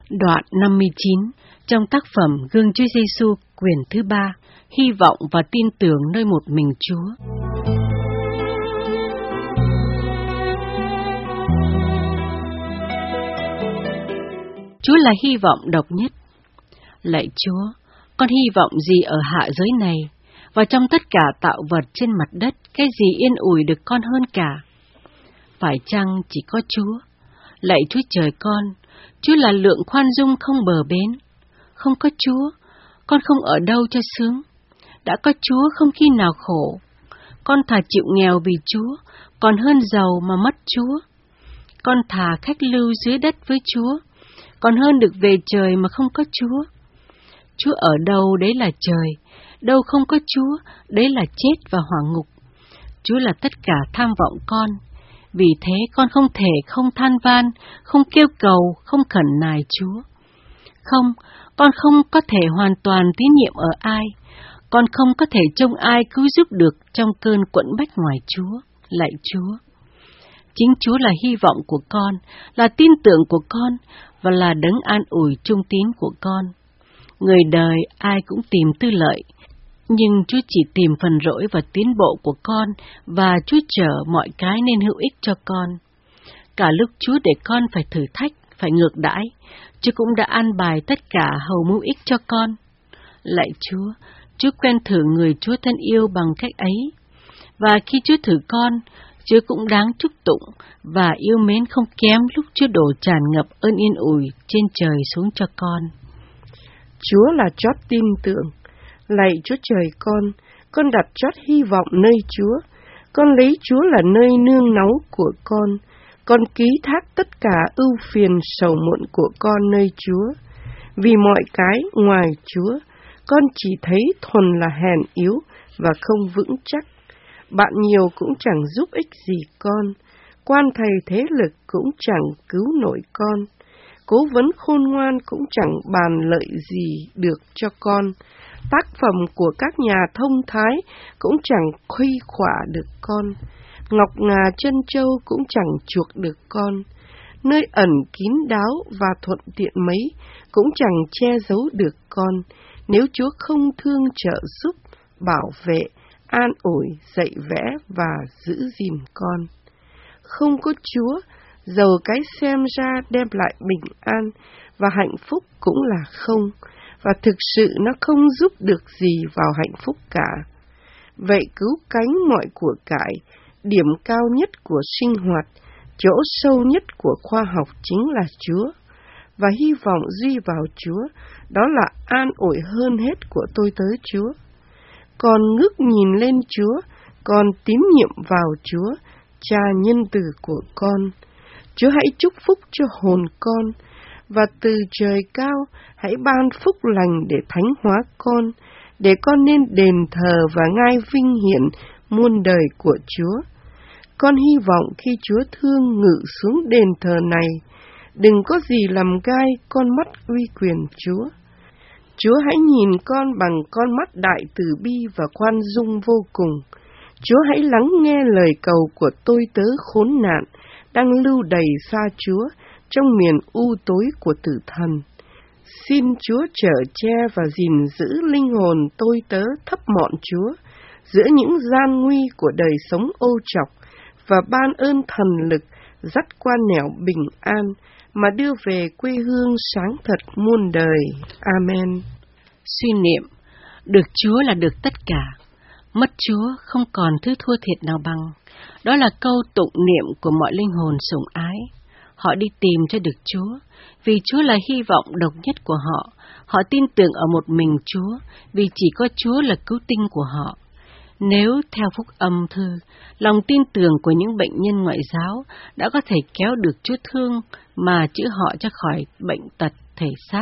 Đoạn 59 trong tác phẩm Gương Chúa Giêsu quyển thứ 3, hy vọng và tin tưởng nơi một mình Chúa. Chúa là hy vọng độc nhất. Lạy Chúa, con hy vọng gì ở hạ giới này, và trong tất cả tạo vật trên mặt đất, cái gì yên ủi được con hơn cả? Phải chăng chỉ có Chúa? Lạy Chúa trời con, Chúa là lượng khoan dung không bờ bến. Không có Chúa, con không ở đâu cho sướng. Đã có Chúa không khi nào khổ. Con thà chịu nghèo vì Chúa, còn hơn giàu mà mất Chúa. Con thà khách lưu dưới đất với Chúa, còn hơn được về trời mà không có Chúa. Chúa ở đâu đấy là trời, đâu không có Chúa, đấy là chết và hỏa ngục. Chúa là tất cả tham vọng con. Vì thế con không thể không than van, không kêu cầu, không khẩn nài Chúa. Không, con không có thể hoàn toàn tín nhiệm ở ai. Con không có thể trông ai cứu giúp được trong cơn quẫn bách ngoài Chúa. Lạy Chúa, chính Chúa là hy vọng của con, là tin tưởng của con, và là đấng an ủi trung tín của con. Người đời ai cũng tìm tư lợi, nhưng Chúa chỉ tìm phần rỗi và tiến bộ của con, và Chúa chở mọi cái nên hữu ích cho con. Cả lúc Chúa để con phải thử thách, phải ngược đãi, Chúa cũng đã an bài tất cả hầu mưu ích cho con. Lạy Chúa, Chúa quen thử người Chúa thân yêu bằng cách ấy. Và khi Chúa thử con, Chúa cũng đáng chúc tụng và yêu mến không kém lúc Chúa đổ tràn ngập ơn yên ủi trên trời xuống cho con. Chúa là chót tin tưởng. Lạy Chúa trời con đặt chót hy vọng nơi Chúa. Con lấy Chúa là nơi nương náu của con ký thác tất cả ưu phiền sầu muộn của con nơi Chúa. Vì mọi cái ngoài Chúa, con chỉ thấy thuần là hèn yếu và không vững chắc. Bạn nhiều cũng chẳng giúp ích gì con, quan thầy thế lực cũng chẳng cứu nổi con, cố vấn khôn ngoan cũng chẳng bàn lợi gì được cho con, tác phẩm của các nhà thông thái cũng chẳng khuây khỏa được con, ngọc ngà trân châu cũng chẳng chuộc được con, nơi ẩn kín đáo và thuận tiện mấy cũng chẳng che giấu được con, nếu Chúa không thương trợ giúp, bảo vệ, an ủi, dạy vẽ và giữ gìn con. Không có Chúa, dầu cái xem ra đem lại bình an và hạnh phúc cũng là không, và thực sự nó không giúp được gì vào hạnh phúc cả. Vậy cứu cánh mọi của cải, điểm cao nhất của sinh hoạt, chỗ sâu nhất của khoa học chính là Chúa, và hy vọng duy vào Chúa, đó là an ủi hơn hết của tôi tớ Chúa. Con ngước nhìn lên Chúa, con tín nhiệm vào Chúa, Cha nhân từ của con. Chúa hãy chúc phúc cho hồn con, và từ trời cao hãy ban phúc lành để thánh hóa con, để con nên đền thờ và ngai vinh hiển muôn đời của Chúa. Con hy vọng khi Chúa thương ngự xuống đền thờ này, đừng có gì làm gai con mắt uy quyền Chúa. Chúa hãy nhìn con bằng con mắt đại từ bi và khoan dung vô cùng. Chúa hãy lắng nghe lời cầu của tôi tớ khốn nạn, đang lưu đày xa Chúa trong miền u tối của tử thần. Xin Chúa chở che và gìn giữ linh hồn tôi tớ thấp mọn Chúa, giữa những gian nguy của đời sống ô trọc, và ban ơn thần lực dắt qua nẻo bình an, mà đưa về quê hương sáng thật muôn đời. Amen. Suy niệm, được Chúa là được tất cả, mất Chúa không còn thứ thua thiệt nào bằng. Đó là câu tụng niệm của mọi linh hồn sủng ái. Họ đi tìm cho được Chúa, vì Chúa là hy vọng độc nhất của họ. Họ tin tưởng ở một mình Chúa, vì chỉ có Chúa là cứu tinh của họ. Nếu theo phúc âm thư, lòng tin tưởng của những bệnh nhân ngoại giáo đã có thể kéo được Chúa thương mà chữa họ cho khỏi bệnh tật thể xác,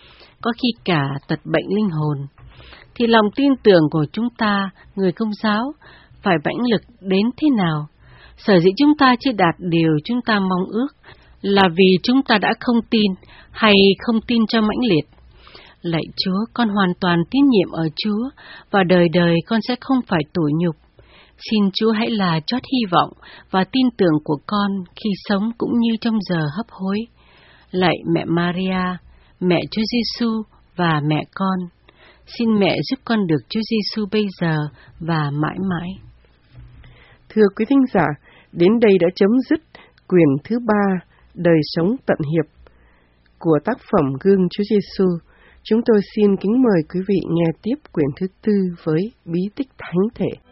có khi cả tật bệnh linh hồn, thì lòng tin tưởng của chúng ta, người Công giáo, phải mãnh lực đến thế nào? Sở dĩ chúng ta chưa đạt điều chúng ta mong ước là vì chúng ta đã không tin hay không tin cho mãnh liệt. Lạy Chúa, con hoàn toàn tín nhiệm ở Chúa, và đời đời con sẽ không phải tủi nhục. Xin Chúa hãy là chót hy vọng và tin tưởng của con khi sống cũng như trong giờ hấp hối. Lạy Mẹ Maria, mẹ Chúa Giêsu và mẹ con. Xin mẹ giúp con được Chúa Giêsu bây giờ và mãi mãi. Thưa quý thính giả, đến đây đã chấm dứt quyển thứ 3, Đời sống tận hiệp của tác phẩm Gương Chúa Giêsu. Chúng tôi xin kính mời quý vị nghe tiếp quyển thứ 4 với Bí tích Thánh thể.